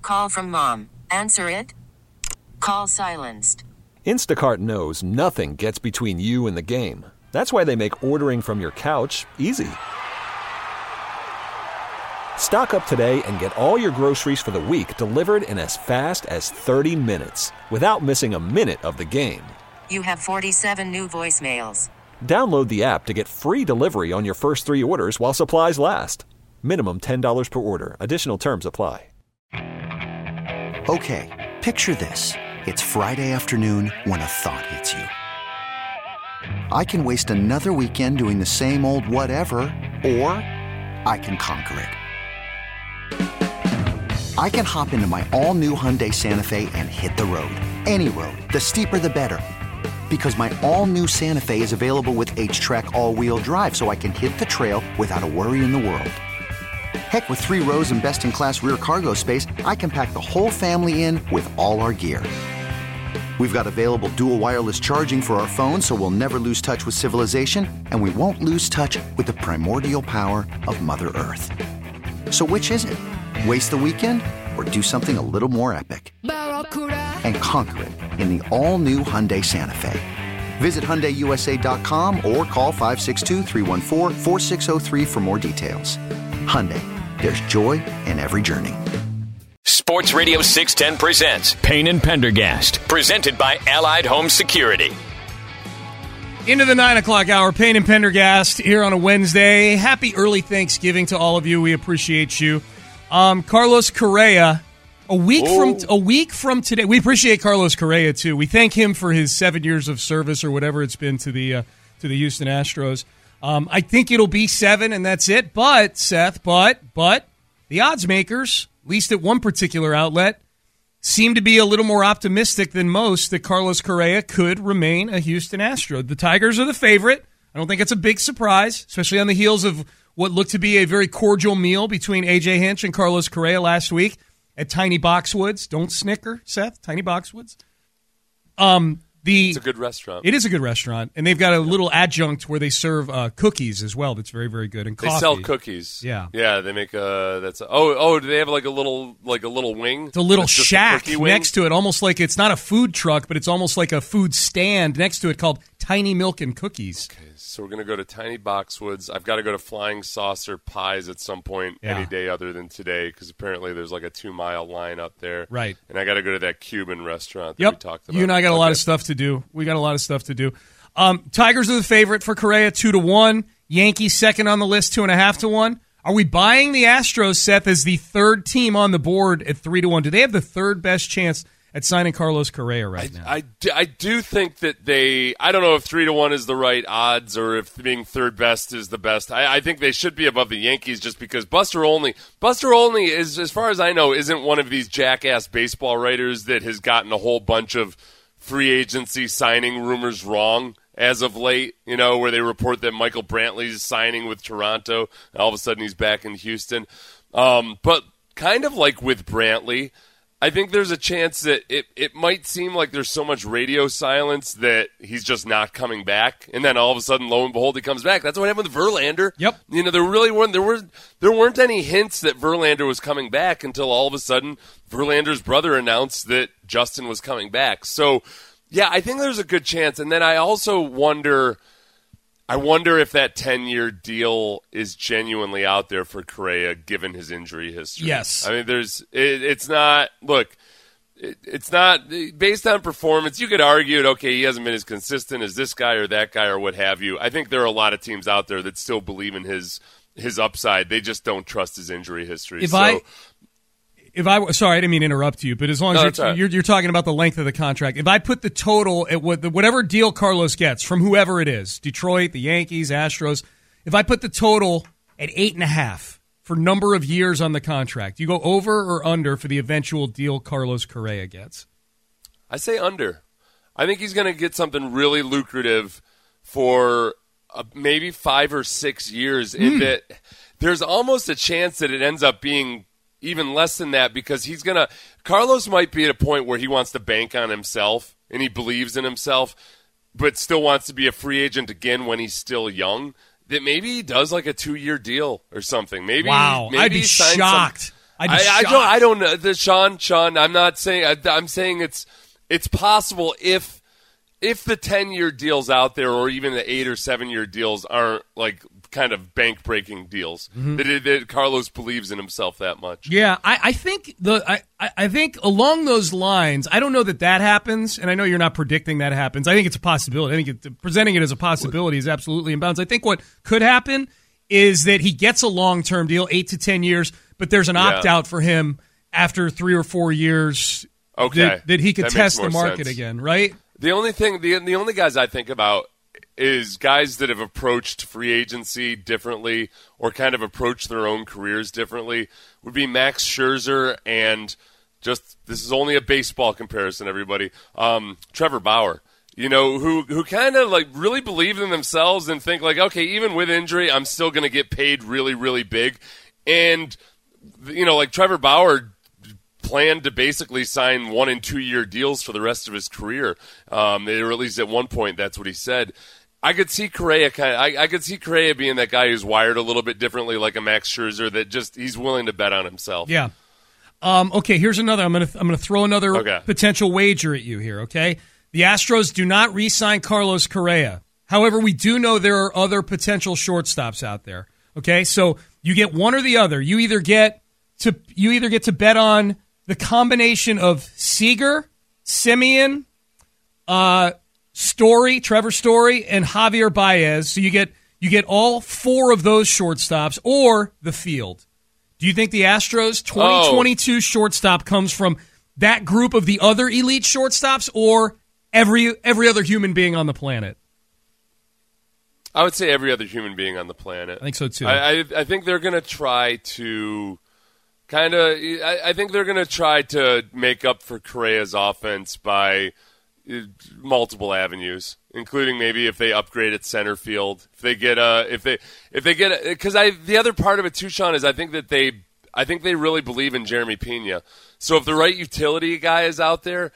call from mom. Answer it. Call silenced. Instacart knows nothing gets between you and the game. That's why they make ordering from your couch easy. Stock up today and get all your groceries for the week delivered in as fast as 30 minutes without missing a minute of the game. You have 47 new voicemails. Download the app to get free delivery on your first 3 orders while supplies last. Minimum $10 per order. Additional terms apply. Okay, picture this. It's Friday afternoon when a thought hits you. I can waste another weekend doing the same old whatever, or I can conquer it. I can hop into my all-new Hyundai Santa Fe and hit the road. Any road. The steeper the better. Because my all-new Santa Fe is available with H-Track all-wheel drive, so I can hit the trail without a worry in the world. Heck, with 3 rows and best-in-class rear cargo space, I can pack the whole family in with all our gear. We've got available dual wireless charging for our phones, so we'll never lose touch with civilization, and we won't lose touch with the primordial power of Mother Earth. So which is it? Waste the weekend or do something a little more epic? And conquer it in the all-new Hyundai Santa Fe. Visit HyundaiUSA.com or call 562-314-4603 for more details. Hyundai, there's joy in every journey. Sports Radio 610 presents Payne and Pendergast, presented by Allied Home Security. Into the 9 o'clock hour, Payne and Pendergast here on a Wednesday. Happy early Thanksgiving to all of you. We appreciate you. Carlos Correa, a week from today. We appreciate Carlos Correa too. We thank him for his 7 years of service or whatever it's been to the Houston Astros. I think it'll be 7 and that's it. But Seth, but the odds makers, at least at one particular outlet, seem to be a little more optimistic than most that Carlos Correa could remain a Houston Astro. The Tigers are the favorite. I don't think it's a big surprise, especially on the heels of what looked to be a very cordial meal between A.J. Hinch and Carlos Correa last week at Tiny Boxwoods. Don't snicker, Seth. Tiny Boxwoods. It's a good restaurant. It is a good restaurant, and they've got a little adjunct where they serve cookies as well. That's very, very good, and coffee. They sell cookies. Yeah. They make do they have like a little wing? It's a little shack next to it, almost like it's not a food truck, but it's almost like a food stand next to it called Tiny Milk and Cookies. Okay, so we're gonna go to Tiny Boxwoods. I've got to go to Flying Saucer Pies at some point any day other than today, because apparently there's like a 2-mile line up there. Right. And I got to go to that Cuban restaurant that we talked about. You and I got a lot of stuff to do. We got a lot of stuff to do. Tigers are the favorite for Correa, 2-1. Yankees second on the list, 2.5-1. Are we buying the Astros, Seth, as the third team on the board at 3-1? Do they have the third best chance at signing Carlos Correa right now? I do think that I don't know if 3-1 is the right odds or if being third best is the best. I think they should be above the Yankees just because Buster Olney is, as far as I know, isn't one of these jackass baseball writers that has gotten a whole bunch of free agency signing rumors wrong as of late, where they report that Michael Brantley's signing with Toronto, and all of a sudden he's back in Houston. But kind of like with Brantley, I think there's a chance that it might seem like there's so much radio silence that he's just not coming back, and then all of a sudden, lo and behold, he comes back. That's what happened with Verlander. Yep. There weren't any hints that Verlander was coming back until all of a sudden Verlander's brother announced that Justin was coming back. So, yeah, I think there's a good chance. And then I also wonder if that 10-year deal is genuinely out there for Correa, given his injury history. Yes. I mean, it's not based on performance. You could argue, he hasn't been as consistent as this guy or that guy or what have you. I think there are a lot of teams out there that still believe in his upside. They just don't trust his injury history. Sorry, I didn't mean to interrupt you, but as long as you're talking about the length of the contract, if I put the total at whatever deal Carlos gets from whoever it is, Detroit, the Yankees, Astros, if I put the total at 8.5 for number of years on the contract, you go over or under for the eventual deal Carlos Correa gets? I say under. I think he's going to get something really lucrative for maybe 5 or 6 years. In that there's almost a chance that it ends up being even less than that, because Carlos might be at a point where he wants to bank on himself and he believes in himself, but still wants to be a free agent again when he's still young. That maybe he does like a 2-year deal or something. Maybe I'd be shocked. I don't know, Sean. I'm not saying. I'm saying it's possible if the 10-year deals out there, or even the 8 or 7-year deals, aren't like kind of bank-breaking deals. That Carlos believes in himself that much. Yeah, I think I think along those lines, I don't know that happens, and I know you're not predicting that happens. I think it's a possibility. I think presenting it as a possibility is absolutely in bounds. I think what could happen is that he gets a long-term deal, 8 to 10 years, but there's an opt-out for him after 3 or 4 years. Okay, that he could test the makes market sense again, right? The only thing, the only guys I think about is guys that have approached free agency differently, or kind of approached their own careers differently, would be Max Scherzer and this is only a baseball comparison, everybody, Trevor Bauer. Who kind of like really believe in themselves and think like, okay, even with injury, I'm still going to get paid really, really big. And, like Trevor Bauer planned to basically sign 1 and 2 year deals for the rest of his career. Or at least at one point, that's what he said. I could see Correa I could see Correa being that guy who's wired a little bit differently, like a Max Scherzer, that just he's willing to bet on himself. Yeah. Okay. Here's another. I'm gonna throw another potential wager at you here. Okay. The Astros do not re-sign Carlos Correa. However, we do know there are other potential shortstops out there. Okay. So you get one or the other. You either get to bet on the combination of Seager, Semien, Trevor Story, and Javier Baez. So you get all 4 of those shortstops, or the field. Do you think the Astros 2022 shortstop comes from that group of the other elite shortstops, or every other human being on the planet? I would say every other human being on the planet. I think so too. I think they're going to try to I think they're going to try to make up for Correa's offense by multiple avenues, including maybe if they upgrade at center field, if they get because the other part of it too, Sean, is I think they really believe in Jeremy Pena. So if the right utility guy is out there,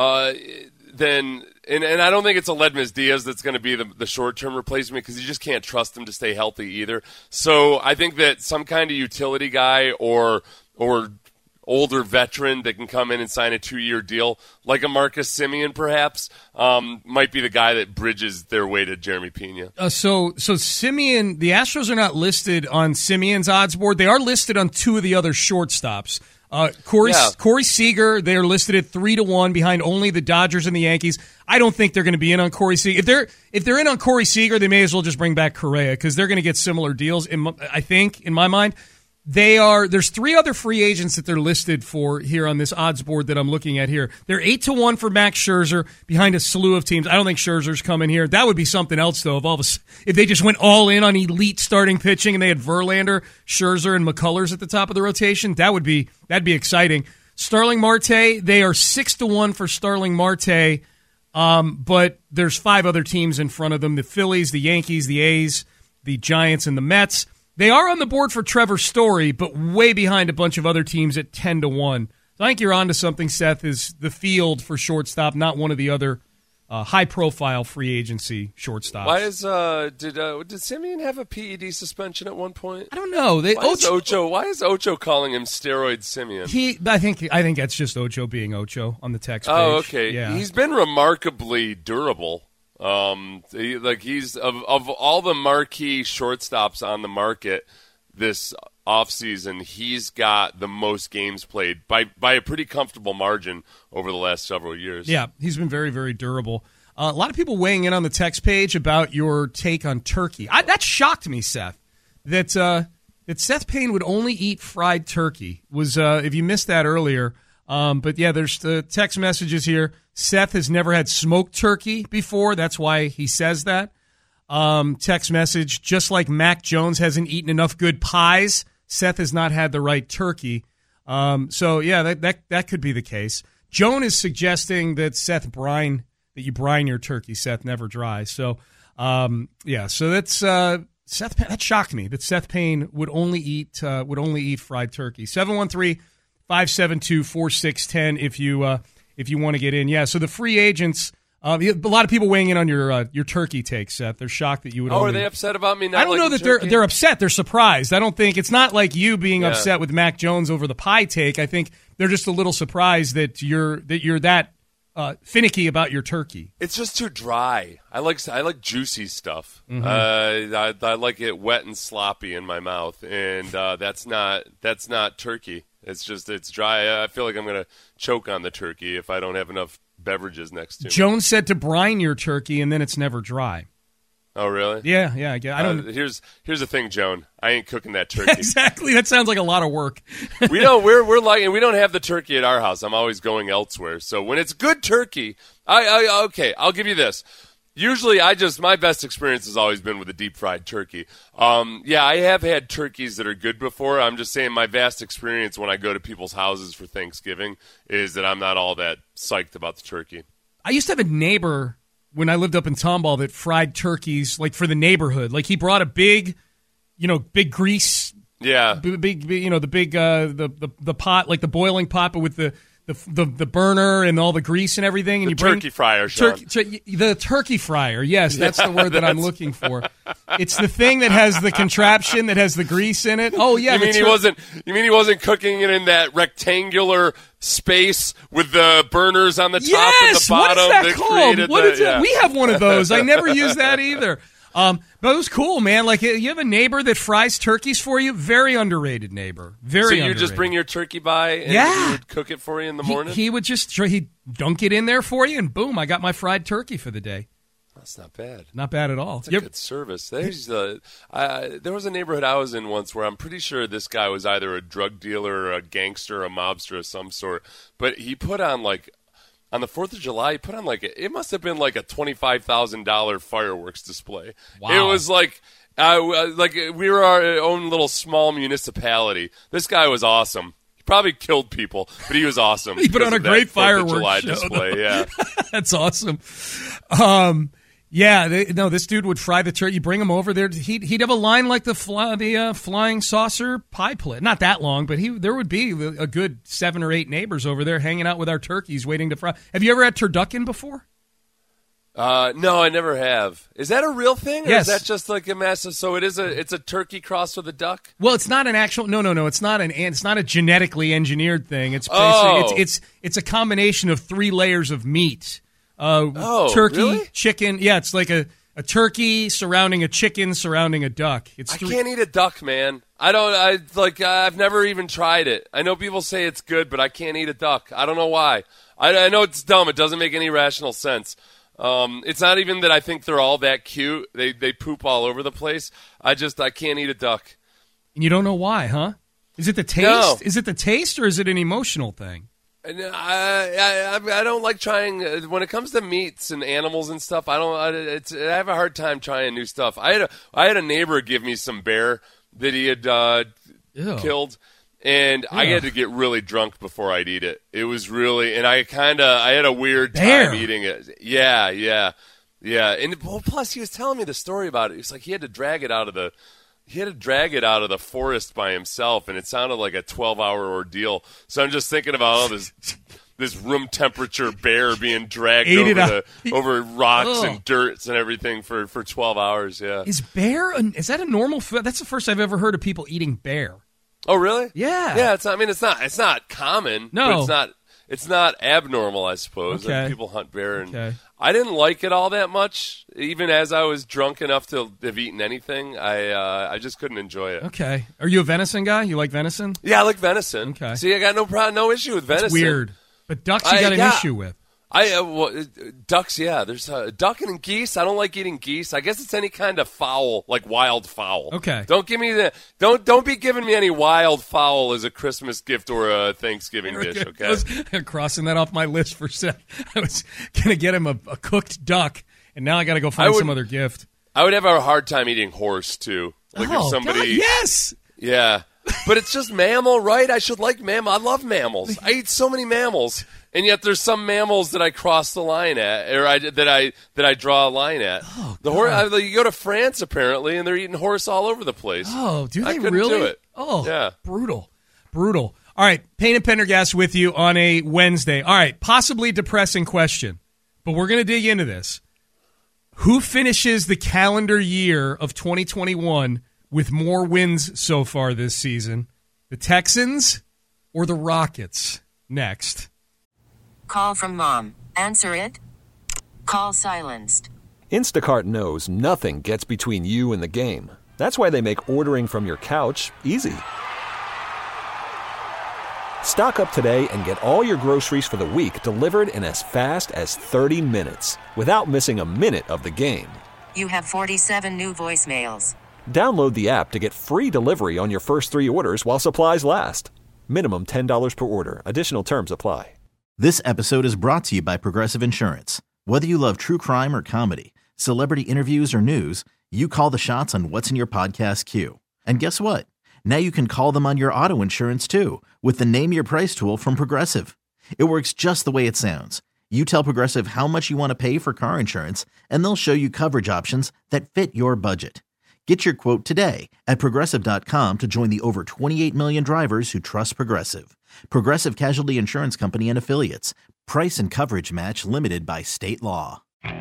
then and I don't think it's Aledmys Diaz that's going to be the short-term replacement, because you just can't trust him to stay healthy either. So I think that some kind of utility guy or older veteran that can come in and sign a 2-year deal, like a Marcus Semien perhaps, might be the guy that bridges their way to Jeremy Pena. So Semien, the Astros are not listed on Semien's odds board. They are listed on 2 of the other shortstops. Corey Seager, they are listed at 3-1 behind only the Dodgers and the Yankees. I don't think they're going to be in on Corey Seager. If they're in on Corey Seager, they may as well just bring back Correa, because they're going to get similar deals. I think, in my mind, there's 3 other free agents that they're listed for here on this odds board that I'm looking at here. They're 8-1 for Max Scherzer behind a slew of teams. I don't think Scherzer's coming here. That would be something else, though, if they just went all in on elite starting pitching and they had Verlander, Scherzer, and McCullers at the top of the rotation. That'd be exciting. Starling Marte, they are 6-1 for Starling Marte, but there's 5 other teams in front of them: the Phillies, the Yankees, the A's, the Giants, and the Mets. They are on the board for Trevor Story, but way behind a bunch of other teams at 10-1. So I think you're onto something, Seth, is the field for shortstop, not one of the other high-profile free agency shortstops. Why did Semien have a PED suspension at one point? I don't know. Why is Ocho calling him Steroid Semien? I think that's just Ocho being Ocho on the text page. Oh, okay. Yeah. He's been remarkably durable. He's of all the marquee shortstops on the market this offseason, he's got the most games played by a pretty comfortable margin over the last several years. Yeah, he's been very, very durable. A lot of people weighing in on the text page about your take on turkey. That shocked me, Seth, that Seth Payne would only eat fried turkey. If you missed that earlier. But yeah, there's the text messages here. Seth has never had smoked turkey before. That's why he says that. Text message, just like Mac Jones hasn't eaten enough good pies, Seth has not had the right turkey. So yeah, that could be the case. Joan is suggesting that you brine your turkey, Seth, never dry. So yeah, so that's Seth. That shocked me that Seth Payne would only eat fried turkey. 713-572-4610 if you want to get in. Yeah, so the free agents A lot of people weighing in on your turkey take, Seth. They're shocked that you would. Are they upset about me? Not I don't know that they're upset. They're surprised. I don't think it's not like you being upset with Mac Jones over the pie take. I think they're just a little surprised that you're that finicky about your turkey. It's just too dry. I like juicy stuff. Mm-hmm. I like it wet and sloppy in my mouth, and that's not turkey. It's dry. I feel like I'm gonna choke on the turkey if I don't have enough beverages next to me. Jones said to brine your turkey, and then it's never dry. Oh, really? Yeah. I don't. Here's the thing, Joan. I ain't cooking that turkey. Exactly. That sounds like a lot of work. We don't have the turkey at our house. I'm always going elsewhere. So when it's good turkey, I'll give you this. Usually, my best experience has always been with a deep fried turkey. I have had turkeys that are good before. I'm just saying my vast experience when I go to people's houses for Thanksgiving is that I'm not all that psyched about the turkey. I used to have a neighbor when I lived up in Tomball that fried turkeys like for the neighborhood. Like he brought a big grease. Yeah. The pot, like the boiling pot, but with the burner and all the grease and everything, and turkey fryer, Sean. The turkey fryer. Yes, that's the word that I'm looking for. It's the thing that has the contraption that has the grease in it. Oh yeah, You mean he wasn't cooking it in that rectangular space with the burners on the top and the bottom? What is that called? We have one of those. I never use that either. But it was cool, man. Like, you have a neighbor that fries turkeys for you. Very underrated neighbor. Very underrated. So you just bring your turkey by and he would cook it for you in the morning? He would he'd dunk it in there for you, and boom, I got my fried turkey for the day. That's not bad. Not bad at all. It's a good service. There was a neighborhood I was in once where I'm pretty sure this guy was either a drug dealer or a gangster or a mobster of some sort. But he put on, on the 4th of July, he put on it must have been like a $25,000 fireworks display. Wow. It was like we were our own little small municipality. This guy was awesome. He probably killed people, but he was awesome. He put on a great fireworks July show, display. Yeah, that's awesome. This dude would fry the turkey. You bring him over there. He'd have a line like the flying saucer pie plate. Not that long, but there would be a good 7 or 8 neighbors over there hanging out with our turkeys, waiting to fry. Have you ever had turducken before? No, I never have. Is that a real thing? Or Yes. is that just like a massive? So it's a turkey crossed with a duck? Well, it's not an actual. No. It's not it's not a genetically engineered thing. It's basically it's a combination of 3 layers of meat. Turkey, really? chicken. Yeah, it's like a turkey surrounding a chicken surrounding a duck. I can't eat a duck, man. I've never even tried it. I know people say it's good, but I can't eat a duck. I don't know why. I know it's dumb. It doesn't make any rational sense. It's not even that I think they're all that cute. They poop all over the place. I can't eat a duck. And you don't know why, huh? Is it the taste? No. Is it the taste, or is it an emotional thing? I don't like trying when it comes to meats and animals and stuff. I have a hard time trying new stuff. I had a neighbor give me some bear that he had killed, and I had to get really drunk before I'd eat it. It was really, and I had a weird time eating it. Yeah. And plus, he was telling me the story about it. It's like he had to drag it out of the forest by himself, and it sounded like a 12-hour ordeal. So I'm just thinking about this room temperature bear being dragged over rocks and dirt and everything for 12 hours. Yeah. Is that a normal food? That's the first I've ever heard of people eating bear. Oh, really? Yeah. Yeah. It's not common. No. But it's not abnormal, I suppose. Okay. People hunt bear, and I didn't like it all that much. Even as I was drunk enough to have eaten anything, I just couldn't enjoy it. Okay. Are you a venison guy? You like venison? Yeah, I like venison. Okay. See, I got no issue with venison. It's weird. But ducks you got an issue with. Ducks, yeah. There's duck and geese. I don't like eating geese. I guess it's any kind of fowl, like wild fowl. Okay. Don't give me don't be giving me any wild fowl as a Christmas gift or a Thanksgiving dish. Okay. I was crossing that off my list for a sec. I was gonna get him a cooked duck, and now I got to go find some other gift. I would have a hard time eating horse too. Like if somebody, God, yes. Yeah. But it's just mammal, right? I should like mammal. I love mammals. I eat so many mammals, and yet there's some mammals that I cross the line at, or that I draw a line at. Oh, the horse. You go to France apparently, and they're eating horse all over the place. Oh, do they I couldn't really? do it. Oh, yeah, brutal. All right, Payne and Pendergast with you on a Wednesday. All right, possibly depressing question. but we're going to dig into this. Who finishes the calendar year of 2021 with more wins so far this season? The Texans or the Rockets? Next. Call from mom. Answer it. Call silenced. Instacart knows nothing gets between you and the game. That's why they make ordering from your couch easy. Stock up today and get all your groceries for the week delivered in as fast as 30 minutes without missing a minute of the game. You have 47 new voicemails. Download the app to get free delivery on your first 3 orders while supplies last. Minimum $10 per order. Additional terms apply. This episode is brought to you by Progressive Insurance. Whether you love true crime or comedy, celebrity interviews or news, you call the shots on what's in your podcast queue. And guess what? Now you can call them on your auto insurance too with the Name Your Price tool from Progressive. It works just the way it sounds. You tell Progressive how much you want to pay for car insurance, and they'll show you coverage options that fit your budget. Get your quote today at Progressive.com to join the over 28 million drivers who trust Progressive. Progressive Casualty Insurance Company and Affiliates. Price and coverage match limited by state law.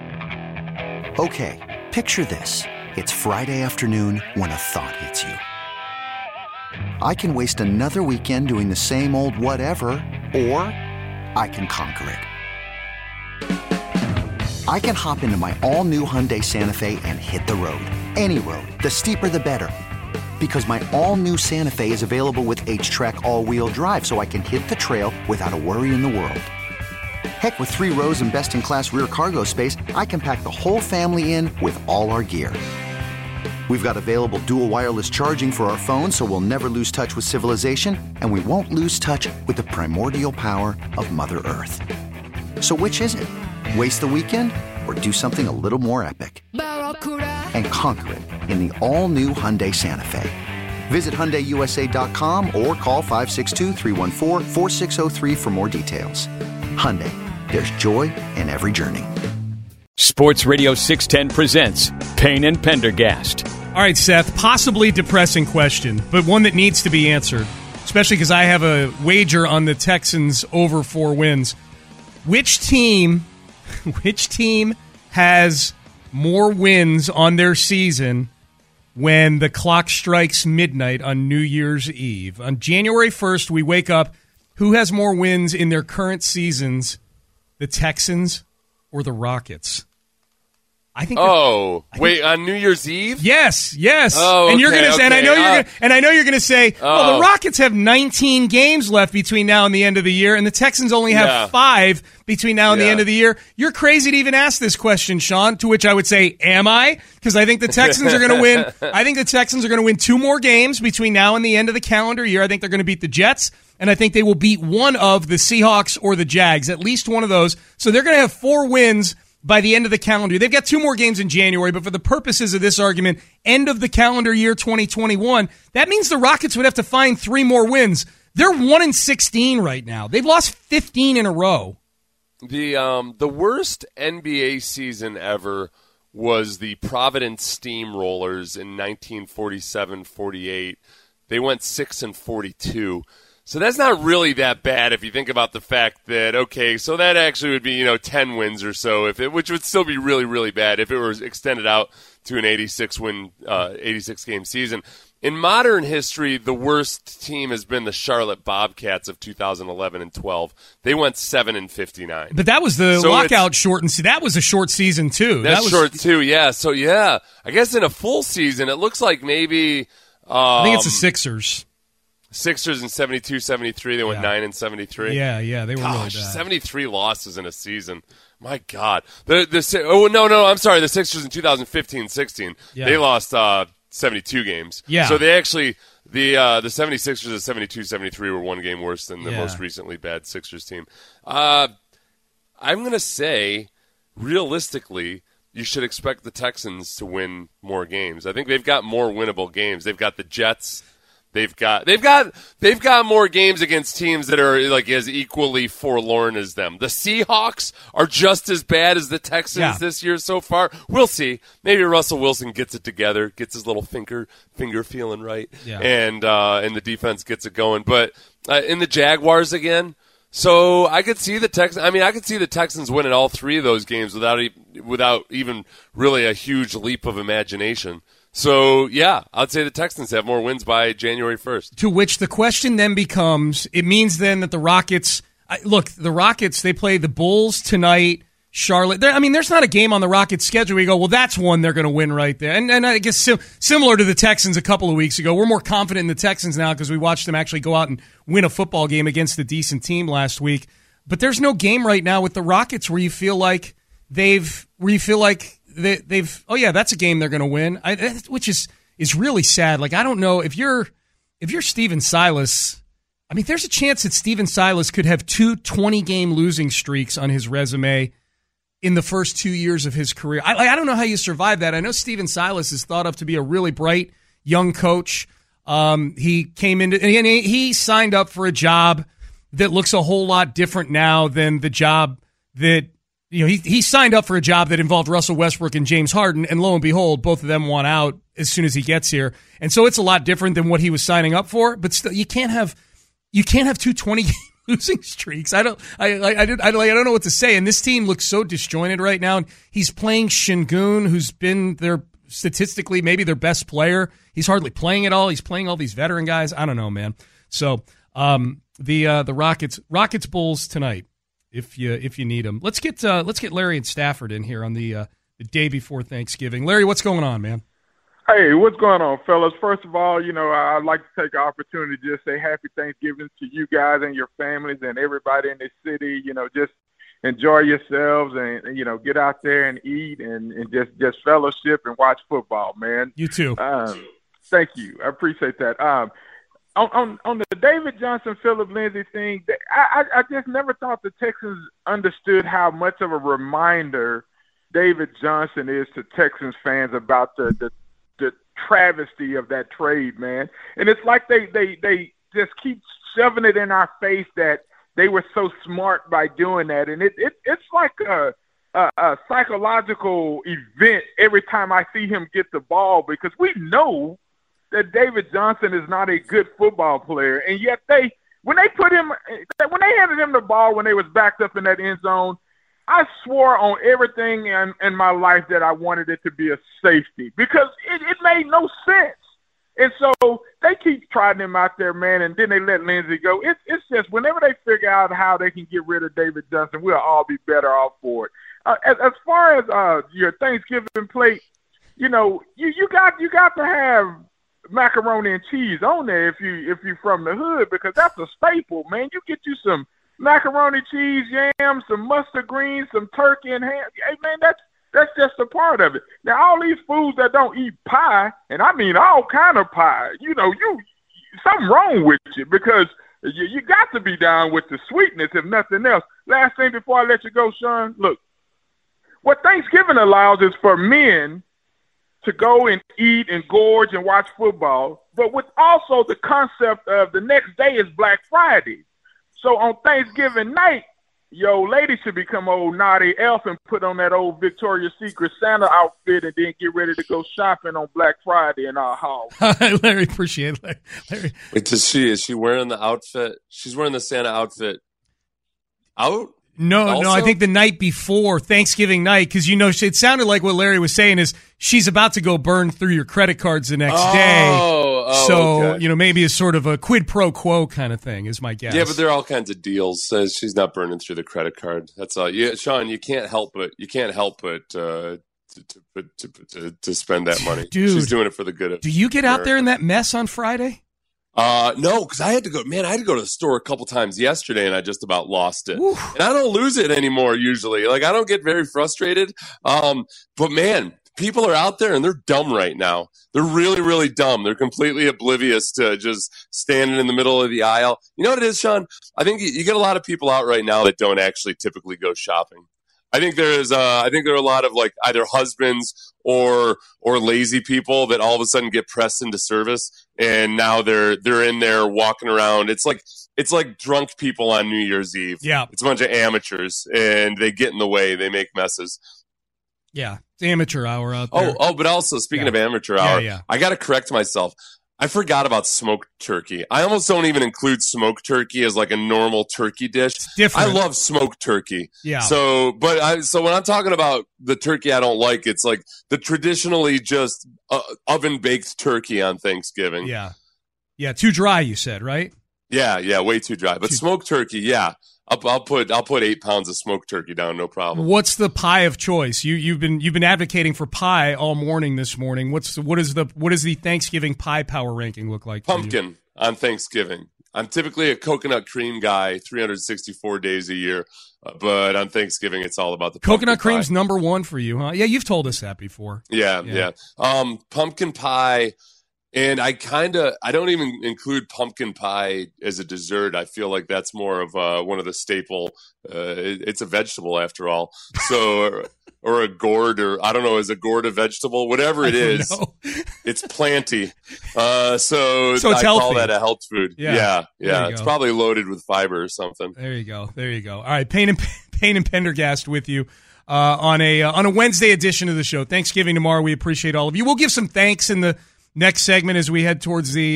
Okay, picture this. It's Friday afternoon when a thought hits you. I can waste another weekend doing the same old whatever, or I can conquer it. I can hop into my all-new Hyundai Santa Fe and hit the road. Any road. The steeper the better. Because my all-new Santa Fe is available with H-Track all-wheel drive, so I can hit the trail without a worry in the world. Heck, with 3 rows and best-in-class rear cargo space, I can pack the whole family in with all our gear. We've got available dual wireless charging for our phones, so we'll never lose touch with civilization, and we won't lose touch with the primordial power of Mother Earth. So which is it? Waste the weekend or do something a little more epic? And conquer it in the all-new Hyundai Santa Fe. Visit HyundaiUSA.com or call 562-314-4603 for more details. Hyundai, there's joy in every journey. Sports Radio 610 presents Payne and Pendergast. All right, Seth, possibly depressing question, but one that needs to be answered, especially because I have a wager on the Texans over 4 wins. Which team has more wins on their season when the clock strikes midnight on New Year's Eve? On January 1st, we wake up. Who has more wins in their current seasons, the Texans or the Rockets? I think. On New Year's Eve? Yes. Oh, and you're okay, gonna say, and I know you're gonna say, well, the Oh. Rockets have 19 games left between now and the end of the year, and the Texans only have 5 between now and the Yeah. end of the year. You're crazy to even ask this question, Sean. To which I would say, am I? Because I think the Texans are going to win. I think the Texans are going to win 2 more games between now and the end of the calendar year. I think they're going to beat the Jets, and I think they will beat one of the Seahawks or the Jags, at least one of those. So they're going to have 4 wins by the end of the calendar. They've got 2 more games in January, but for the purposes of this argument, end of the calendar year 2021, that means the Rockets would have to find 3 more wins. They're 1-16 right now. They've lost 15 in a row. The worst NBA season ever was the Providence Steamrollers in 1947-48. They went 6-42. So that's not really that bad if you think about the fact that, okay, so that actually would be, 10 wins or so, which would still be really, really bad if it was extended out to an 86-game season. In modern history, the worst team has been the Charlotte Bobcats of 2011 and 12. They went 7-59. But that was the lockout shortened. That was a short season too. That's short too, yeah. So yeah, I guess in a full season, it looks like maybe. I think it's the Sixers. Sixers in 72-73. They went 9-73. Yeah, they were really bad. 73 losses in a season. My God. I'm sorry. The Sixers in 2015-16. Yeah. They lost 72 games. Yeah. So they actually the 76ers at 72-73 were 1 game worse than the most recently bad Sixers team. I'm going to say, realistically, you should expect the Texans to win more games. I think they've got more winnable games. They've got the Jets. They've got more games against teams that are like as equally forlorn as them. The Seahawks are just as bad as the Texans this year so far. We'll see. Maybe Russell Wilson gets it together, gets his little finger feeling right, and the defense gets it going. But in the Jaguars again, So I could see the Texans. I mean, I could see the Texans winning all three of those games without even really a huge leap of imagination. So yeah, I'd say the Texans have more wins by January 1st. To which the question then becomes: it means then that the Rockets. Look, the Rockets. They play the Bulls tonight. Charlotte. There's not a game on the Rockets schedule where you go, well, that's one they're going to win right there. And I guess similar to the Texans a couple of weeks ago, we're more confident in the Texans now because we watched them actually go out and win a football game against a decent team last week. But there's no game right now with the Rockets where you feel like they've oh yeah, that's a game they're going to win. Which is really sad. Like, I don't know if you're Steven Silas. I mean, there's a chance that Steven Silas could have 2 20-game losing streaks on his resume in the first 2 years of his career. I don't know how you survive that. I know Steven Silas is thought of to be a really bright young coach. He came into and he signed up for a job that looks a whole lot different now than the job that he signed up for a job that involved Russell Westbrook and James Harden, and lo and behold, both of them want out as soon as he gets here. And so it's a lot different than what he was signing up for. But still, you can't have 2 20-game losing streaks. I don't know what to say. And this team looks so disjointed right now. And he's playing Şengün, who's been statistically maybe their best player. He's hardly playing at all. He's playing all these veteran guys. I don't know, man. So the Rockets Bulls tonight, if you need them. Let's get Larry and Stafford in here on the day before Thanksgiving. Larry, what's going on, man? Hey, what's going on, fellas? First of all, I'd like to take the opportunity to just say happy Thanksgiving to you guys and your families and everybody in this city. Just enjoy yourselves and get out there and eat and just fellowship and watch football, man. You too. Thank you. I appreciate that. On the David Johnson, Philip Lindsay thing, I just never thought the Texans understood how much of a reminder David Johnson is to Texans fans about the travesty of that trade, man. And it's like they just keep shoving it in our face that they were so smart by doing that. And it's like a psychological event every time I see him get the ball, because we know that David Johnson is not a good football player. And yet when they handed him the ball when they was backed up in that end zone, I swore on everything in my life that I wanted it to be a safety, because it made no sense. And so they keep trotting him out there, man, and then they let Lindsey go. It's just whenever they figure out how they can get rid of David Johnson, we'll all be better off for it. As far as your Thanksgiving plate, you got to have macaroni and cheese on there if you're from the hood, because that's a staple, man. You get you some macaroni, cheese, yams, some mustard greens, some turkey and ham. Hey, man, that's just a part of it. Now, all these foods that don't eat pie, and I mean all kind of pie, something wrong with you, because you got to be down with the sweetness, if nothing else. Last thing before I let you go, Sean, look, what Thanksgiving allows is for men to go and eat and gorge and watch football, but with also the concept of the next day is Black Friday. So on Thanksgiving night, lady should become old naughty elf and put on that old Victoria's Secret Santa outfit and then get ready to go shopping on Black Friday in our house. Larry, appreciate it. Larry. Wait, is she wearing the outfit? She's wearing the Santa outfit out? No, I think the night before Thanksgiving night, because it sounded like what Larry was saying is she's about to go burn through your credit cards the next day. So, okay. Maybe it's sort of a quid pro quo kind of thing is my guess. Yeah, but there are all kinds of deals. She's not burning through the credit card. That's all. Yeah, Sean, you can't help but to spend that money. Dude, she's doing it for the good of. Do you get America. Out there in that mess on Friday? No, because I had to go to the store a couple times yesterday and I just about lost it. Oof. And I don't lose it anymore usually. Like, I don't get very frustrated. But man, people are out there and they're dumb right now. They're really, really dumb. They're completely oblivious to just standing in the middle of the aisle. You know what it is, Sean? I think you get a lot of people out right now that don't actually typically go shopping. I think there are a lot of like either husbands or lazy people that all of a sudden get pressed into service, and now they're in there walking around. It's like drunk people on New Year's Eve. Yeah, it's a bunch of amateurs, and they get in the way. They make messes. Yeah, it's amateur hour out there. But also speaking of amateur hour, yeah. I got to correct myself. I forgot about smoked turkey. I almost don't even include smoked turkey as like a normal turkey dish. It's different. I love smoked turkey. Yeah. So when I'm talking about the turkey I don't like, it's like the traditionally just oven baked turkey on Thanksgiving. Yeah. Yeah. Too dry, you said, right? Yeah. Way too dry. But smoked turkey, yeah. I'll put 8 pounds of smoked turkey down, no problem. What's the pie of choice? You've been advocating for pie all morning this morning. What does the Thanksgiving pie power ranking look like? Pumpkin on Thanksgiving. I'm typically a coconut cream guy, 364 days a year, but on Thanksgiving it's all about the coconut pumpkin cream's pie. number one for you, huh? Yeah, you've told us that before. Yeah. Pumpkin pie. And I don't even include pumpkin pie as a dessert. I feel like that's more of one of the staple. It's a vegetable after all. So, or a gourd, or I don't know, is a gourd a vegetable? Whatever it is, it's planty. So it's I healthy. call that a health food. Yeah. It's go. probably loaded with fiber or something. There you go. All right, Payne and Pendergast with you on a Wednesday edition of the show. Thanksgiving tomorrow. We appreciate all of you. We'll give some thanks in the next segment as we head towards the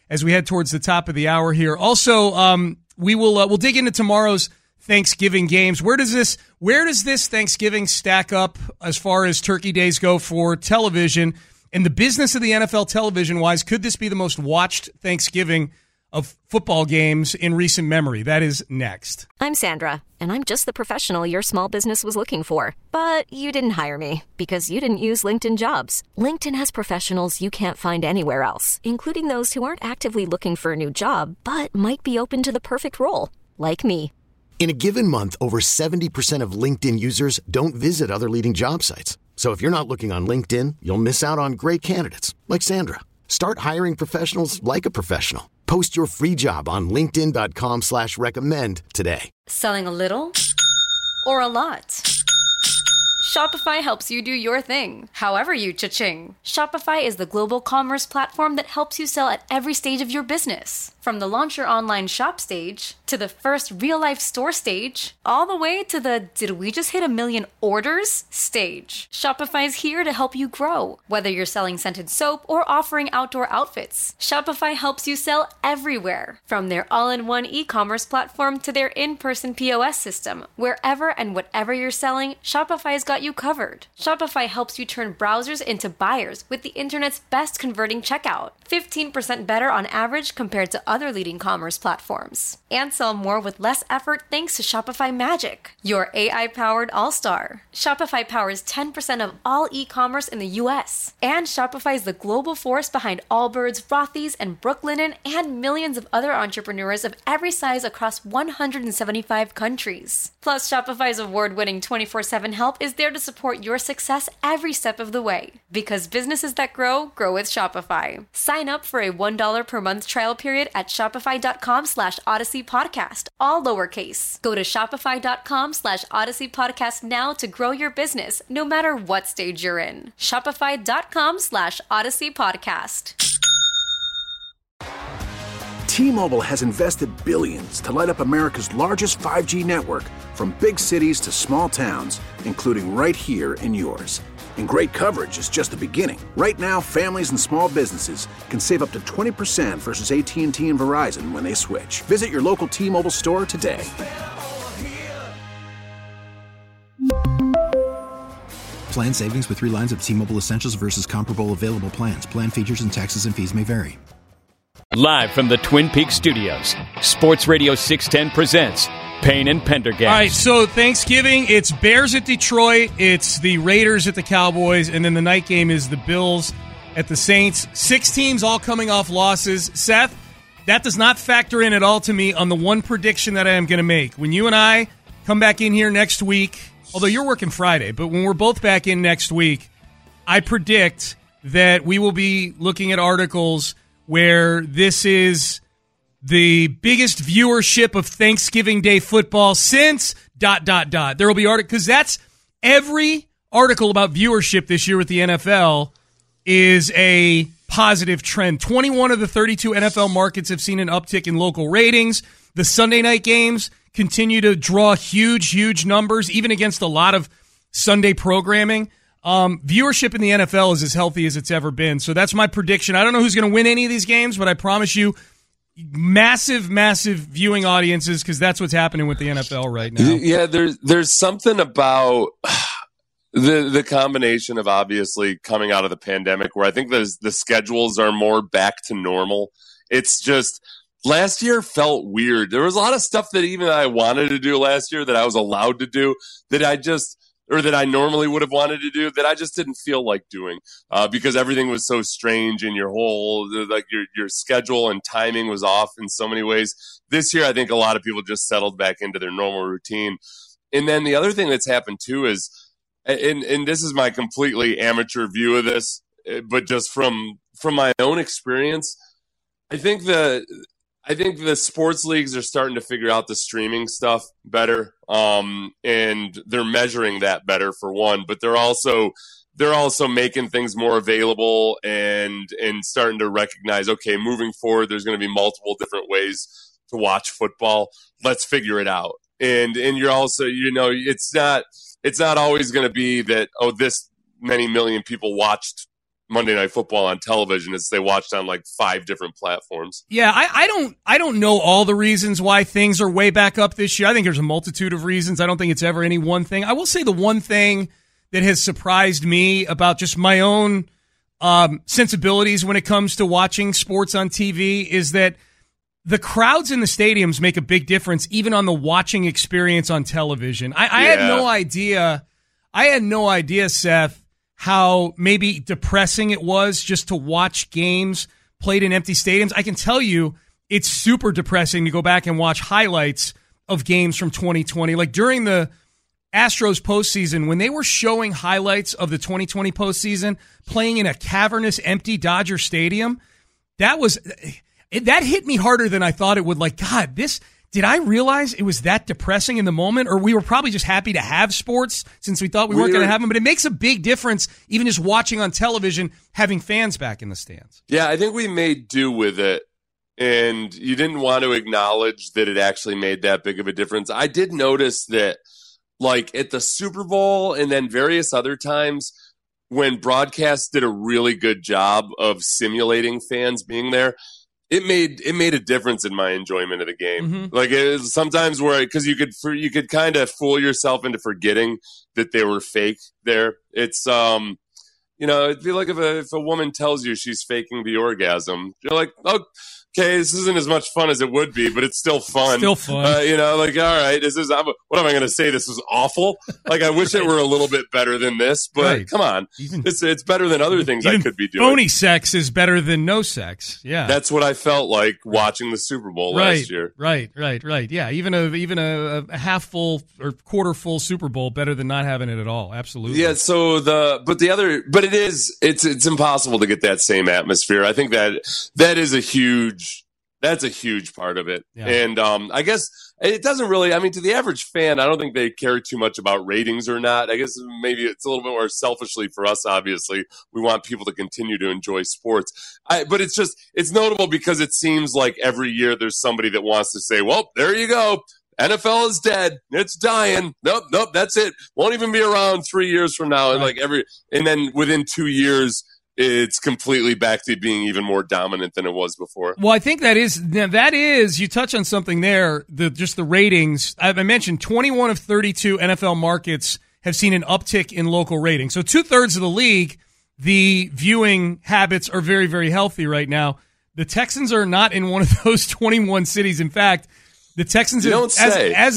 top of the hour here. Also, we'll dig into tomorrow's Thanksgiving games. Where does this Thanksgiving stack up as far as turkey days go for television and the business of the NFL television wise? Could this be the most watched Thanksgiving of football games in recent memory? That is next. I'm Sandra, and I'm just the professional your small business was looking for. But you didn't hire me because you didn't use LinkedIn Jobs. LinkedIn has professionals you can't find anywhere else, including those who aren't actively looking for a new job, but might be open to the perfect role, like me. In a given month, over 70% of LinkedIn users don't visit other leading job sites. So if you're not looking on LinkedIn, you'll miss out on great candidates like Sandra. Start hiring professionals like a professional. Post your free job on linkedin.com/recommend today. Selling a little or a lot? Shopify helps you do your thing, however you cha-ching. Shopify is the global commerce platform that helps you sell at every stage of your business. From the launch your online shop stage, to the first real-life store stage, all the way to the did we just hit 1 million orders stage. Shopify's here to help you grow. Whether you're selling scented soap or offering outdoor outfits, Shopify helps you sell everywhere. From their all-in-one e-commerce platform to their in-person POS system, wherever and whatever you're selling, Shopify's got you covered. Shopify helps you turn browsers into buyers with the internet's best converting checkout. 15% better on average compared to other leading commerce platforms. And sell more with less effort thanks to Shopify Magic, your AI-powered all-star. Shopify powers 10% of all e-commerce in the U.S. And Shopify is the global force behind Allbirds, Rothy's, and Brooklinen, and millions of other entrepreneurs of every size across 175 countries. Plus, Shopify's award-winning 24/7 help is there to support your success every step of the way. Because businesses that grow with Shopify. Sign up for a $1 per month trial period at shopify.com/Odyssey Podcast, all lowercase. Go to shopify.com/Odyssey Podcast now to grow your business, no matter what stage you're in. Shopify.com/Odyssey Podcast. T-Mobile has invested billions to light up America's largest 5G network, from big cities to small towns, including right here in yours. And great coverage is just the beginning. Right now, families and small businesses can save up to 20% versus AT&T and Verizon when they switch. Visit your local T-Mobile store today. Plan savings with 3 lines of T-Mobile Essentials versus comparable available plans. Plan features and taxes and fees may vary. Live from the Twin Peaks studios, Sports Radio 610 presents Payne and Pendergast. All right, so Thanksgiving, it's Bears at Detroit, it's the Raiders at the Cowboys, and then the night game is the Bills at the Saints. 6 teams all coming off losses. Seth, that does not factor in at all to me on the one prediction that I am going to make. When you and I come back in here next week, although you're working Friday, but when we're both back in next week, I predict that we will be looking at articles where this is the biggest viewership of Thanksgiving Day football since ... There will be articles, because that's every article about viewership this year with the NFL is a positive trend. 21 of the 32 NFL markets have seen an uptick in local ratings. The Sunday night games continue to draw huge numbers, even against a lot of Sunday programming. Viewership in the NFL is as healthy as it's ever been. So that's my prediction. I don't know who's going to win any of these games, but I promise you massive viewing audiences, because that's what's happening with the NFL right now. Yeah, there's something about the combination of obviously coming out of the pandemic where I think the schedules are more back to normal. It's just last year felt weird. There was a lot of stuff that even I wanted to do last year that I was allowed to do that I normally would have wanted to do that I just didn't feel like doing because everything was so strange and your whole, like your schedule and timing was off in so many ways. This year, I think a lot of people just settled back into their normal routine. And then the other thing that's happened too is, and this is my completely amateur view of this, but just from my own experience, I think the sports leagues are starting to figure out the streaming stuff better, and they're measuring that better for one. But they're also making things more available and starting to recognize, okay, moving forward, there's going to be multiple different ways to watch football. Let's figure it out. And you're also, it's not always going to be that, oh, this many million people watched Monday Night Football on television as they watched on like 5 different platforms. Yeah, I don't know all the reasons why things are way back up this year. I think there's a multitude of reasons. I don't think it's ever any one thing. I will say the one thing that has surprised me about just my own sensibilities when it comes to watching sports on TV is that the crowds in the stadiums make a big difference even on the watching experience on television. I had no idea, Seth, how maybe depressing it was just to watch games played in empty stadiums. I can tell you it's super depressing to go back and watch highlights of games from 2020. Like during the Astros postseason, when they were showing highlights of the 2020 postseason playing in a cavernous, empty Dodger Stadium, that hit me harder than I thought it would. Like, God, did I realize it was that depressing in the moment? Or we were probably just happy to have sports since we thought we weren't going to have them. But it makes a big difference, even just watching on television, having fans back in the stands. Yeah, I think we made do with it. And you didn't want to acknowledge that it actually made that big of a difference. I did notice that, like, at the Super Bowl and then various other times when broadcasts did a really good job of simulating fans being there, it made a difference in my enjoyment of the game. Mm-hmm. Like it was sometimes because you could kind of fool yourself into forgetting that they were fake there. It's it'd be like if a woman tells you she's faking the orgasm, you're like, oh, okay, this isn't as much fun as it would be, but it's still fun. Still fun. Like, all right, what am I going to say? This was awful. Like, I wish it were a little bit better than this, but come on. It's better than other things I could be doing. Phony sex is better than no sex. Yeah. That's what I felt like watching the Super Bowl last year. Right. Yeah. Even a half full or quarter full Super Bowl better than not having it at all. Absolutely. Yeah. So it's impossible to get that same atmosphere. I think that is that's a huge part of it. Yeah. And I guess it doesn't really, to the average fan, I don't think they care too much about ratings or not. I guess maybe it's a little bit more selfishly for us, obviously. We want people to continue to enjoy sports. But it's notable because it seems like every year there's somebody that wants to say, well, there you go. NFL is dead. It's dying. Nope, that's it. Won't even be around 3 years from now. Right. And then within 2 years, it's completely back to being even more dominant than it was before. Well, I think that is you touch on something there, just the ratings. I mentioned 21 of 32 NFL markets have seen an uptick in local ratings. So 2/3 of the league, the viewing habits are very, very healthy right now. The Texans are not in one of those 21 cities. In fact, the Texans as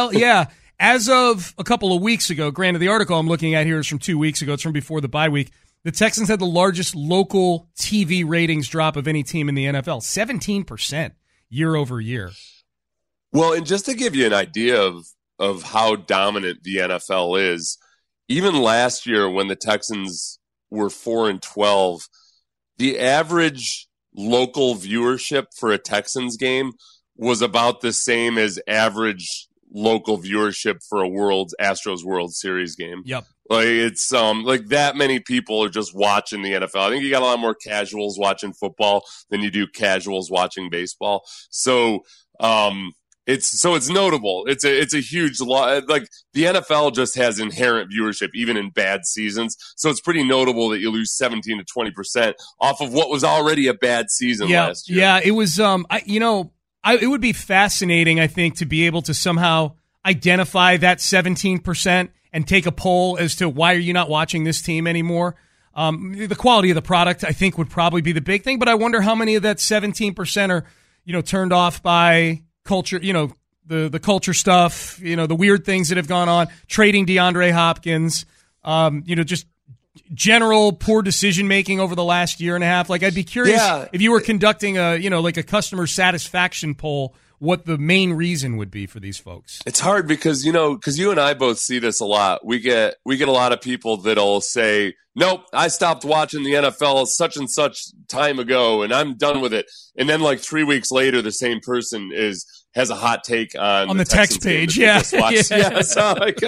of a couple of weeks ago, granted the article I'm looking at here is from 2 weeks ago. It's from before the bye week. The Texans had the largest local TV ratings drop of any team in the NFL, 17% year over year. Well, and just to give you an idea of how dominant the NFL is, even last year when the Texans were 4-12, the average local viewership for a Texans game was about the same as average local viewership for a Astros World Series game. Yep. Like it's like that many people are just watching the NFL. I think you got a lot more casuals watching football than you do casuals watching baseball. So it's notable. It's a huge lot. Like the NFL just has inherent viewership even in bad seasons. So it's pretty notable that you lose 17 to 20% off of what was already a bad season last year. Yeah, it was it would be fascinating, I think, to be able to somehow identify that 17% and take a poll as to why are you not watching this team anymore. The quality of the product, I think, would probably be the big thing, but I wonder how many of that 17% are, turned off by culture, the culture stuff, the weird things that have gone on, trading DeAndre Hopkins, just general poor decision making over the last year and a half. Like, I'd be curious if you were conducting a customer satisfaction poll, what the main reason would be for these folks. It's hard because you and I both see this a lot. We get a lot of people that'll say, nope, I stopped watching the NFL such and such time ago and I'm done with it. And then like 3 weeks later, the same person has a hot take on the text page. Yeah. So like,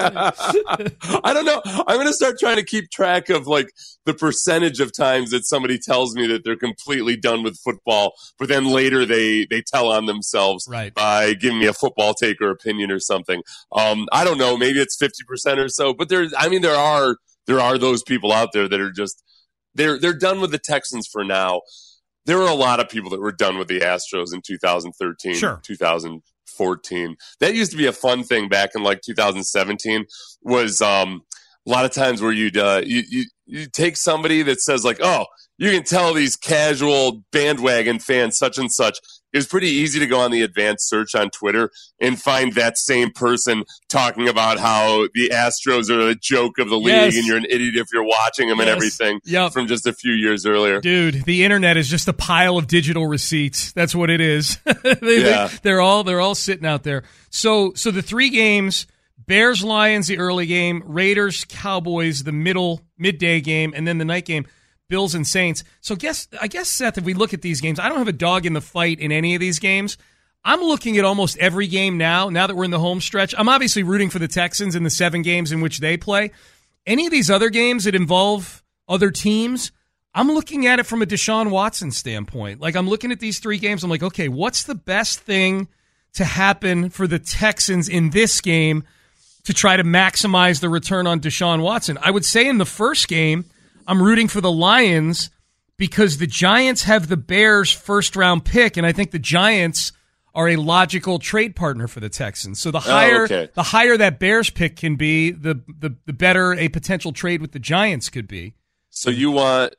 I don't know. I'm going to start trying to keep track of like the percentage of times that somebody tells me that they're completely done with football, but then later they tell on themselves by giving me a football take or opinion or something. I don't know. Maybe it's 50% or so, but there are those people out there that are just, they're done with the Texans for now. There were a lot of people that were done with the Astros in 2013, 2014. That used to be a fun thing back in like 2017 was a lot of times where you take somebody that says like, oh, you can tell these casual bandwagon fans such and such. It was pretty easy to go on the advanced search on Twitter and find that same person talking about how the Astros are a joke of the league and you're an idiot if you're watching them and everything from just a few years earlier. Dude, the internet is just a pile of digital receipts. That's what it is. They're all sitting out there. So the 3 games, Bears, Lions, the early game, Raiders, Cowboys, the midday game, and then the night game, Bills and Saints. So I guess, Seth, if we look at these games, I don't have a dog in the fight in any of these games. I'm looking at almost every game now that we're in the home stretch. I'm obviously rooting for the Texans in the 7 games in which they play. Any of these other games that involve other teams, I'm looking at it from a Deshaun Watson standpoint. Like, I'm looking at these 3 games. I'm like, okay, what's the best thing to happen for the Texans in this game to try to maximize the return on Deshaun Watson? I would say in the first game, I'm rooting for the Lions because the Giants have the Bears' first-round pick, and I think the Giants are a logical trade partner for the Texans. So the higher that Bears pick can be, the better a potential trade with the Giants could be. So you want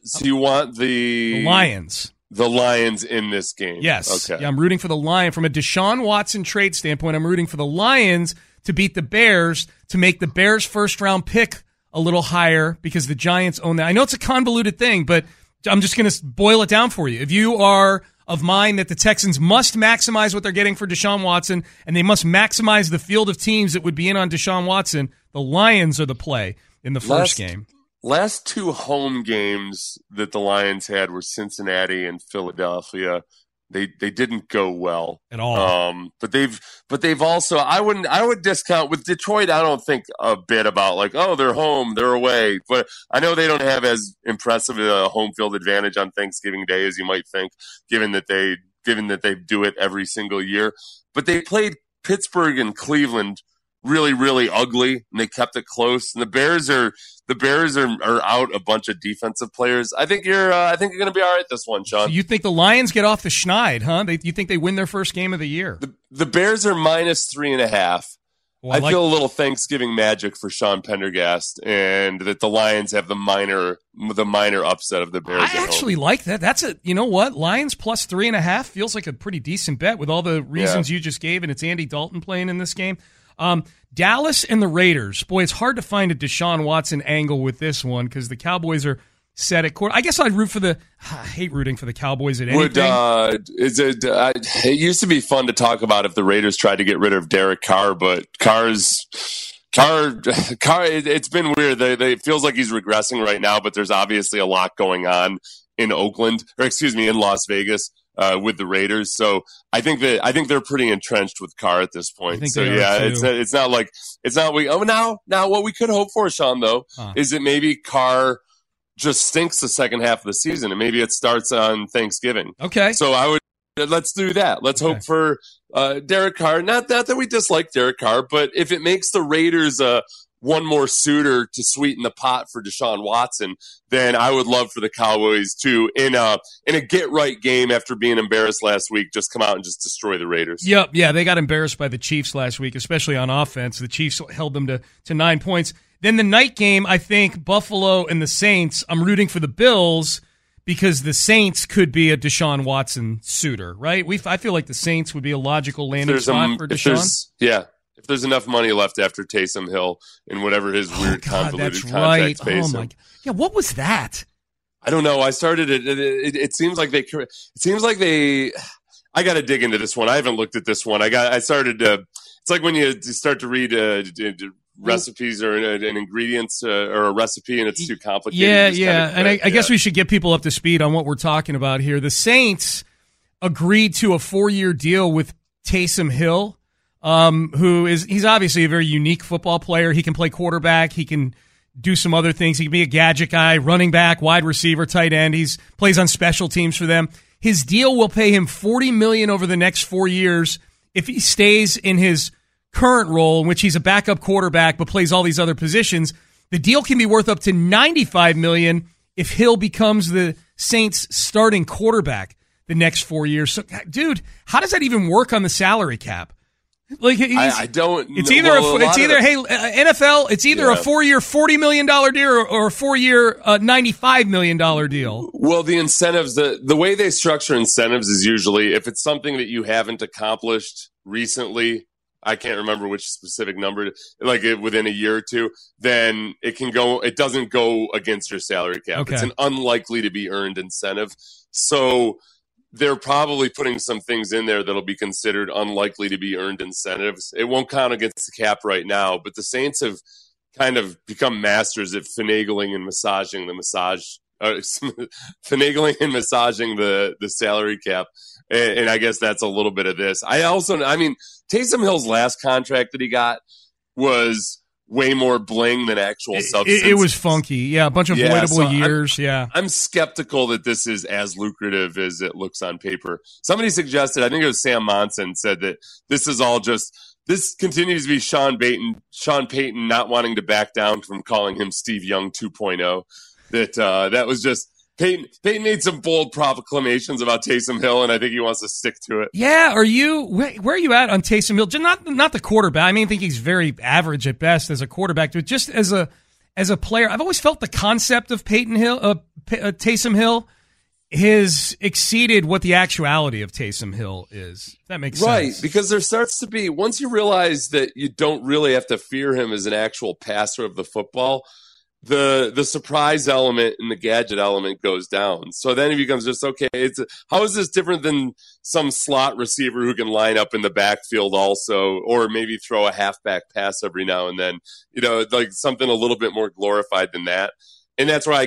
the Lions. The Lions in this game. Yes. Okay. Yeah, I'm rooting for the Lions. From a Deshaun Watson trade standpoint, I'm rooting for the Lions to beat the Bears, to make the Bears' first-round pick a little higher because the Giants own that. I know it's a convoluted thing, but I'm just going to boil it down for you. If you are of mind that the Texans must maximize what they're getting for Deshaun Watson and they must maximize the field of teams that would be in on Deshaun Watson, the Lions are the play in the first game. Last 2 home games that the Lions had were Cincinnati and Philadelphia. They didn't go well at all. But they've also, I would discount with Detroit. I don't think a bit about like, oh, they're home, they're away. But I know they don't have as impressive a home field advantage on Thanksgiving Day as you might think, given that they do it every single year. But they played Pittsburgh and Cleveland really, really ugly, and they kept it close. And the Bears are out a bunch of defensive players. I think you're going to be all right this one, Sean. So you think the Lions get off the schneid, huh? You think they win their first game of the year? The Bears are -3.5. Well, I feel a little Thanksgiving magic for Sean Pendergast, and that the Lions have the minor upset of the Bears. I actually like that. That's you know what? Lions +3.5 feels like a pretty decent bet with all the reasons you just gave, and it's Andy Dalton playing in this game. Dallas and the Raiders. Boy, it's hard to find a Deshaun Watson angle with this one because the Cowboys are set at quarter. I guess I'd root for I hate rooting for the Cowboys at anything. It used to be fun to talk about if the Raiders tried to get rid of Derek Carr, but Carr, it's been weird. It feels like he's regressing right now, but there's obviously a lot going on in in Las Vegas. With the Raiders, so I think they're pretty entrenched with Carr at this point. So it's not now what we could hope for, Sean, though, is that maybe Carr just stinks the second half of the season, and maybe it starts on Thanksgiving. Okay. So I Let's do that. Let's hope for Derek Carr. Not that we dislike Derek Carr, but if it makes the Raiders one more suitor to sweeten the pot for Deshaun Watson, then I would love for the Cowboys to, in a get-right game after being embarrassed last week, just come out and just destroy the Raiders. Yep, yeah, they got embarrassed by the Chiefs last week, especially on offense. The Chiefs held them to 9 points. Then the night game, I think Buffalo and the Saints, I'm rooting for the Bills because the Saints could be a Deshaun Watson suitor, right? I feel like the Saints would be a logical landing spot for Deshaun. If there's enough money left after Taysom Hill and whatever his weird convoluted contract pays him. Yeah, what was that? I don't know. I started it. It seems like they. I got to dig into this one. I haven't looked at this one. I started. It's like when you start to read recipes or an ingredients or a recipe and it's too complicated. Yeah. And I guess we should get people up to speed on what we're talking about here. The Saints agreed to a 4-year deal with Taysom Hill. He's obviously a very unique football player. He can play quarterback. He can do some other things. He can be a gadget guy, running back, wide receiver, tight end. He plays on special teams for them. His deal will pay him $40 million over the next 4 years if he stays in his current role, in which he's a backup quarterback but plays all these other positions. The deal can be worth up to $95 million if Hill becomes the Saints' starting quarterback the next 4 years. So, dude, how does that even work on the salary cap? Like I don't. It's either NFL. It's either a 4-year $40 million deal or a 4-year $95 million deal. Well, the incentives, the way they structure incentives is usually if it's something that you haven't accomplished recently. I can't remember which specific number, like within a year or two, then it can go. It doesn't go against your salary cap. Okay. It's an unlikely to be earned incentive. So they're probably putting some things in there that'll be considered unlikely to be earned incentives. It won't count against the cap right now, but the Saints have kind of become masters at finagling and massaging the salary cap. And I guess that's a little bit of this. Taysom Hill's last contract that he got was way more bling than actual substance. It was funky. Yeah, a bunch of voidable years. I'm skeptical that this is as lucrative as it looks on paper. Somebody suggested, I think it was Sam Monson, said that this continues to be Sean Payton not wanting to back down from calling him Steve Young 2.0. That was just Peyton made some bold proclamations about Taysom Hill, and I think he wants to stick to it. Yeah, where are you at on Taysom Hill? Just not the quarterback. I think he's very average at best as a quarterback, but just as a player, I've always felt the concept of Taysom Hill has exceeded what the actuality of Taysom Hill is. That makes sense. Right, because there starts to be, once you realize that you don't really have to fear him as an actual passer of the football, the surprise element and the gadget element goes down. So then it becomes just, okay, how is this different than some slot receiver who can line up in the backfield also, or maybe throw a halfback pass every now and then, like something a little bit more glorified than that. And that's where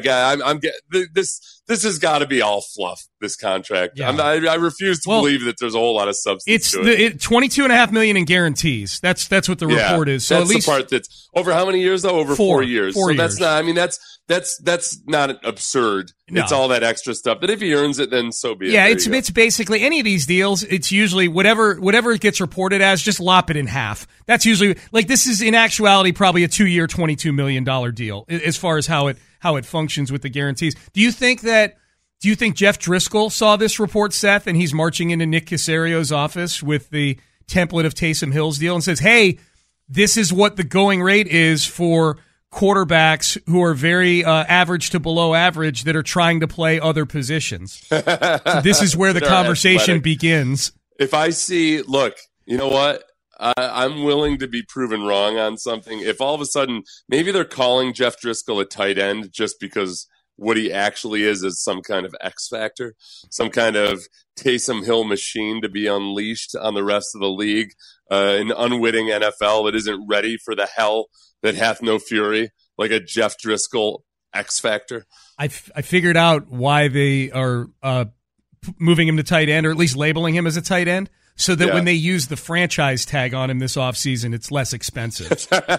this has got to be all fluff, this contract. Yeah. I refuse to believe that there's a whole lot of substance to it. $22.5 million in guarantees. That's what the report is. So that's at least the part that's over how many years though? Over 4 years. 4 years. That's not. That's not absurd. No. It's all that extra stuff. That if he earns it, then so be it. Yeah, it's basically any of these deals. It's usually whatever it gets reported as. Just lop it in half. That's usually like this is in actuality probably a 2-year $22 million deal as far as how it functions with the guarantees. Do you think Jeff Driscoll saw this report, Seth, and he's marching into Nick Casario's office with the template of Taysom Hill's deal and says, "Hey, this is what the going rate is for quarterbacks who are very average to below average that are trying to play other positions." So this is where the conversation begins. If I see, look, you know what? I'm willing to be proven wrong on something. If all of a sudden, maybe they're calling Jeff Driscoll a tight end just because what he actually is some kind of X factor, some kind of Taysom Hill machine to be unleashed on the rest of the league, an unwitting NFL that isn't ready for the hell that hath no fury, like a Jeff Driscoll X factor. I figured out why they are moving him to tight end, or at least labeling him as a tight end. so that when they use the franchise tag on him this offseason, it's less expensive.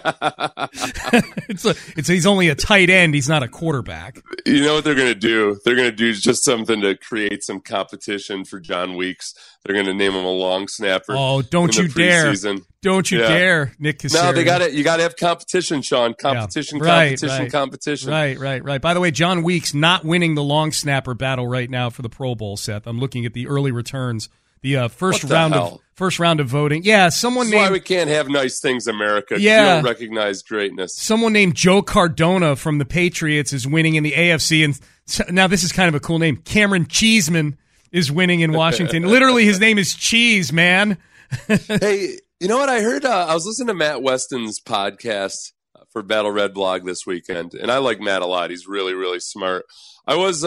He's only a tight end. He's not a quarterback. You know what they're going to do? They're going to do just something to create some competition for John Weeks. They're going to name him a long snapper. Oh, don't you dare. Don't you dare, Nick Caserio. No, you got to have competition, Sean. Competition. Right. Right. By the way, John Weeks not winning the long snapper battle right now for the Pro Bowl, Seth. I'm looking at the early returns. The first round of voting. Yeah, someone named. That's why we can't have nice things, America. Yeah, you don't recognize greatness. Someone named Joe Cardona from the Patriots is winning in the AFC, and now this is kind of a cool name. Cameron Cheeseman is winning in Washington. Literally, his name is Cheese, man. Hey, you know what I heard? I was listening to Matt Weston's podcast for Battle Red Blog this weekend, and I like Matt a lot. He's really, really smart. I was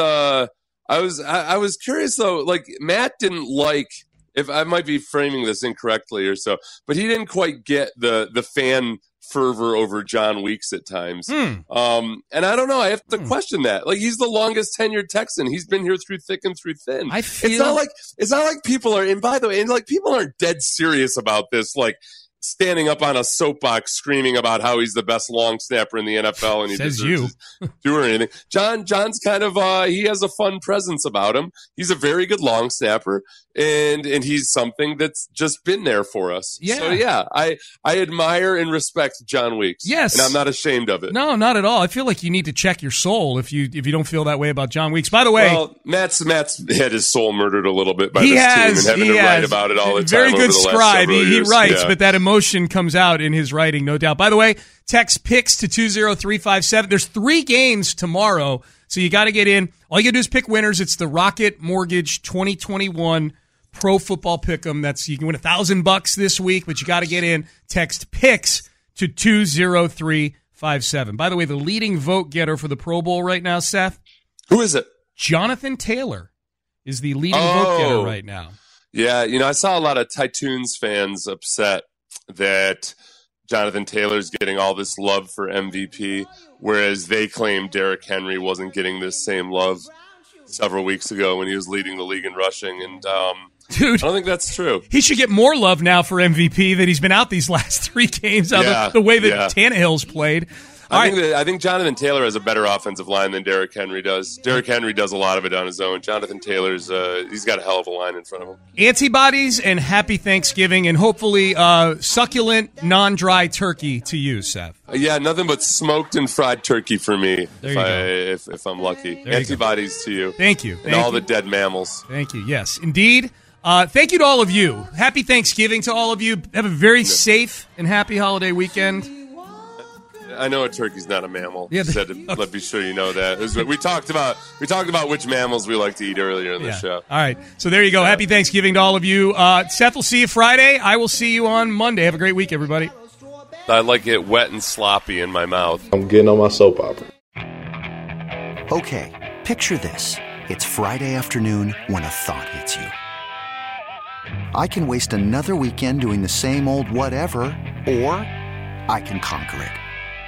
curious though. Like Matt didn't like. If I might be framing this incorrectly or so, but he didn't quite get the fan fervor over John Weeks at times. And I don't know. I have to question that. Like he's the longest tenured Texan. He's been here through thick and through thin. It's not like people are. And by the way, people aren't dead serious about this. Like standing up on a soapbox screaming about how he's the best long snapper in the NFL and he deserves to do or anything. John's kind of he has a fun presence about him. He's a very good long snapper and he's something that's just been there for us. Yeah. So yeah, I admire and respect John Weeks. Yes. And I'm not ashamed of it. No, not at all. I feel like you need to check your soul if you don't feel that way about John Weeks. By the way, well, Matt's had his soul murdered a little bit by this team and having to write about it all the time. Very good over the scribe. Last He years. writes, yeah. but that emotion comes out in his writing, no doubt. By the way, text picks to 20357. There's 3 games tomorrow, so you got to get in. All you got to do is pick winners. It's the Rocket Mortgage 2021 Pro Football Pick'em. You can win $1,000 this week, but you got to get in. Text picks to 20357. By the way, the leading vote getter for the Pro Bowl right now, Seth. Who is it? Jonathan Taylor is the leading vote getter right now. Yeah, I saw a lot of Titans fans upset that Jonathan Taylor's getting all this love for MVP, whereas they claim Derrick Henry wasn't getting this same love several weeks ago when he was leading the league in rushing. And dude, I don't think that's true. He should get more love now for MVP that he's been out these last 3 games, the way that Tannehill's played. I think Jonathan Taylor has a better offensive line than Derrick Henry does. Derrick Henry does a lot of it on his own. Jonathan Taylor's he's got a hell of a line in front of him. Antibodies and happy Thanksgiving, and hopefully succulent, non-dry turkey to you, Seth. Yeah, nothing but smoked and fried turkey for me if I'm lucky. Antibodies to you. Thank you. And all the dead mammals. Thank you. Yes, indeed. Thank you to all of you. Happy Thanksgiving to all of you. Have a very safe and happy holiday weekend. I know a turkey's not a mammal. Yeah, let me sure you know that. We talked about which mammals we like to eat earlier in the show. All right, so there you go. Happy Thanksgiving to all of you. Seth will see you Friday. I will see you on Monday. Have a great week, everybody. I like it wet and sloppy in my mouth. I'm getting on my soap opera. Okay, picture this. It's Friday afternoon when a thought hits you. I can waste another weekend doing the same old whatever, or I can conquer it.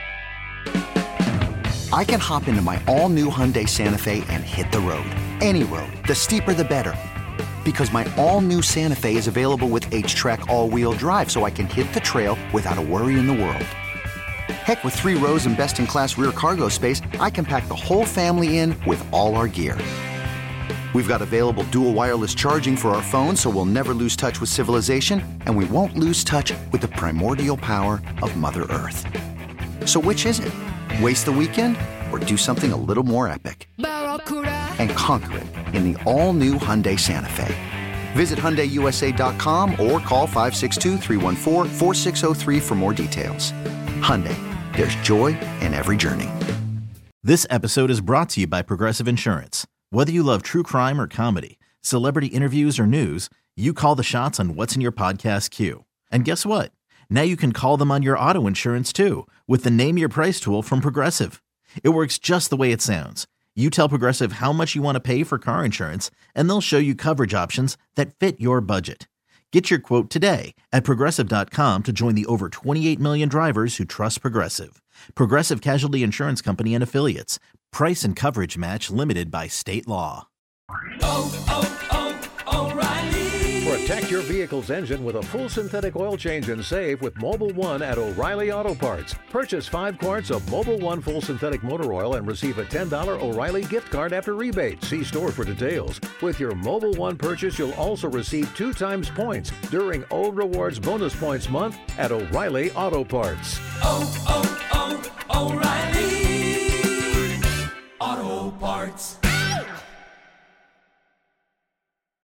I can hop into my all-new Hyundai Santa Fe and hit the road. Any road. The steeper, the better. Because my all-new Santa Fe is available with H-Track all-wheel drive, so I can hit the trail without a worry in the world. Heck, with 3 rows and best-in-class rear cargo space, I can pack the whole family in with all our gear. We've got available dual wireless charging for our phones, so we'll never lose touch with civilization, and we won't lose touch with the primordial power of Mother Earth. So which is it? Waste the weekend or do something a little more epic? And conquer it in the all-new Hyundai Santa Fe. Visit HyundaiUSA.com or call 562-314-4603 for more details. Hyundai, there's joy in every journey. This episode is brought to you by Progressive Insurance. Whether you love true crime or comedy, celebrity interviews or news, you call the shots on what's in your podcast queue. And guess what? Now you can call them on your auto insurance too with the Name Your Price tool from Progressive. It works just the way it sounds. You tell Progressive how much you want to pay for car insurance, and they'll show you coverage options that fit your budget. Get your quote today at Progressive.com to join the over 28 million drivers who trust Progressive. Progressive Casualty Insurance Company and Affiliates. Price and coverage match limited by state law. O'Reilly. For a Protect your vehicle's engine with a full synthetic oil change and save with Mobil 1 at O'Reilly Auto Parts. Purchase 5 quarts of Mobil 1 full synthetic motor oil and receive a $10 O'Reilly gift card after rebate. See store for details. With your Mobil 1 purchase, you'll also receive 2 times points during O Rewards Bonus Points Month at O'Reilly Auto Parts. O'Reilly Auto Parts.